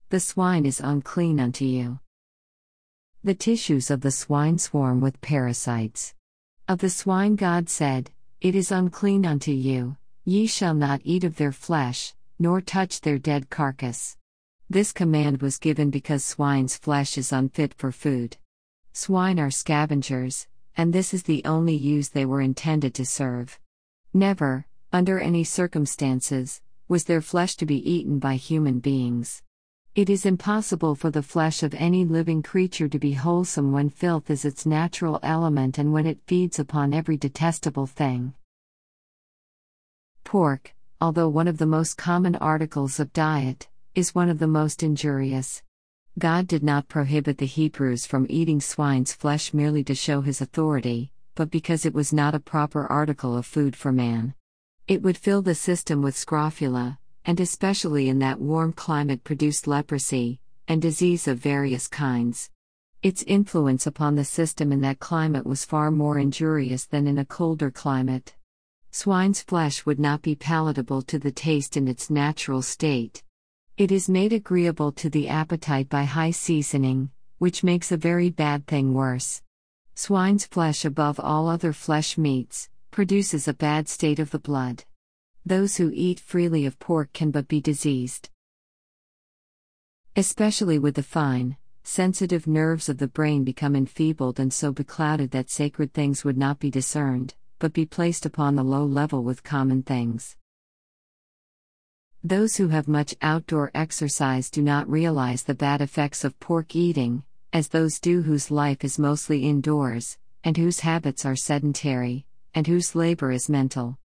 The swine is unclean unto you. The tissues of the swine swarm with parasites. Of the swine God said, It is unclean unto you, ye shall not eat of their flesh, nor touch their dead carcass. This command was given because swine's flesh is unfit for food. Swine are scavengers, and this is the only use they were intended to serve. Never, under any circumstances, was their flesh to be eaten by human beings. It is impossible for the flesh of any living creature to be wholesome when filth is its natural element and when it feeds upon every detestable thing. Pork, although one of the most common articles of diet, is one of the most injurious. God did not prohibit the Hebrews from eating swine's flesh merely to show his authority, but because it was not a proper article of food for man. It would fill the system with scrofula, and especially in that warm climate produced leprosy, and disease of various kinds. Its influence upon the system in that climate was far more injurious than in a colder climate. Swine's flesh would not be palatable to the taste in its natural state. It is made agreeable to the appetite by high seasoning, which makes a very bad thing worse. Swine's flesh, above all other flesh meats, produces a bad state of the blood. Those who eat freely of pork can but be diseased. Especially with the fine, sensitive nerves of the brain become enfeebled and so beclouded that sacred things would not be discerned, but be placed upon the low level with common things. Those who have much outdoor exercise do not realize the bad effects of pork eating, as those do whose life is mostly indoors, and whose habits are sedentary, and whose labor is mental.